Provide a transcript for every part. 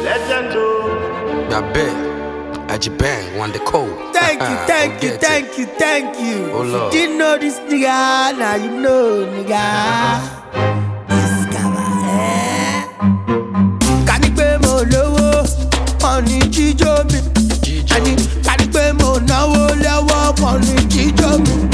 Legend. Ajibang, one the code. Thank you. Oh, If Lord. you didn't know this nigga, now you know, nigga. This guy, Kanipe mo lowo, money jijo mi. Ani kanipe mo nawo lewo, money jijo mi.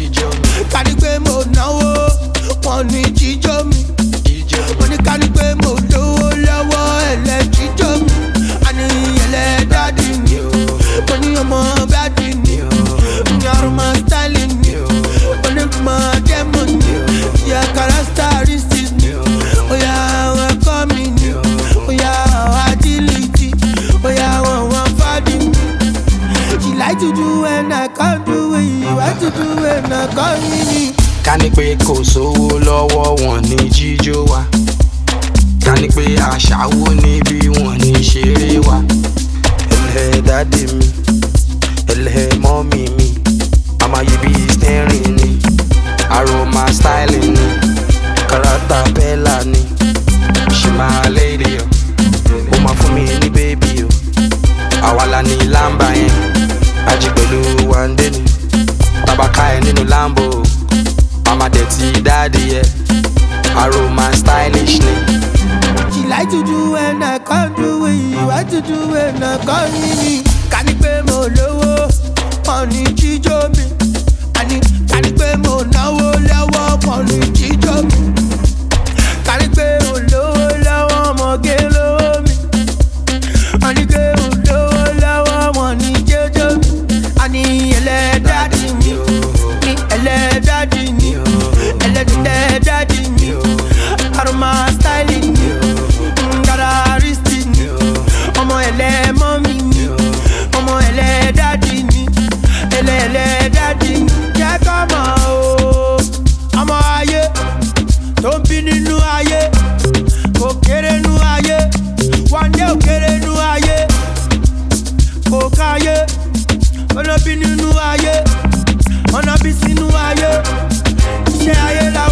Kanipe mo nawo, money jijo mi. Money kanipe mo lowo lewo, ele jijo mi. Ani ele daddy mi. Money omo daddy mi. You're my styling me. Money my demon me. Yeah, characteristics me. Oh yeah, welcome me. Oh yeah, agility. Oh yeah, one body me. She like to do and I can't do it. You like to do and I can't me. Kanipe kò sówó lọ́wọ́ wọn ní jíjó wa. Kanipe àṣàwó níbí wọn ní ṣeré wa. Ẹlẹ́ dádì mi, ẹlẹ́ mọ́mì mi. Mama you be staring ni. Aroma styling ni. Karata bella ni. She my lady o. Ó máa fún mi ní baby o. Àwa la ní lámbà yẹn. Ají pẹ̀lú wàndé ni. Tabaka ẹ̀ nínú Lambo o. Mama dirty daddy yeah. Aroma stylish ni. She like to do and I can't do it. You like to do and I can't me. Kanipe mo lowo, money jijo mi. Ani kanipe mo nawo lewo, money jijo mi. Kanipe mo lowo lewo, mo ge lowo mi. Ani ke mo lowo lewo, money jijo mi. Ani ele daddy mi, ni ele daddy mi, ele daddy mi. Aroma styling mi, characteristic mi. Omo ele mommy mi, omo ele daddy mi, ele daddy mi. Jẹ́ kọ́ mọ̀ o, ọmọ ayé tó ń bí nínú ayé, kò kéré nínú ayé, one day ò kéré nínú ayé, kò káyé, olóbí nínú ayé, ọ̀nà bí sínú ayé, iṣẹ́ ayé làwọn.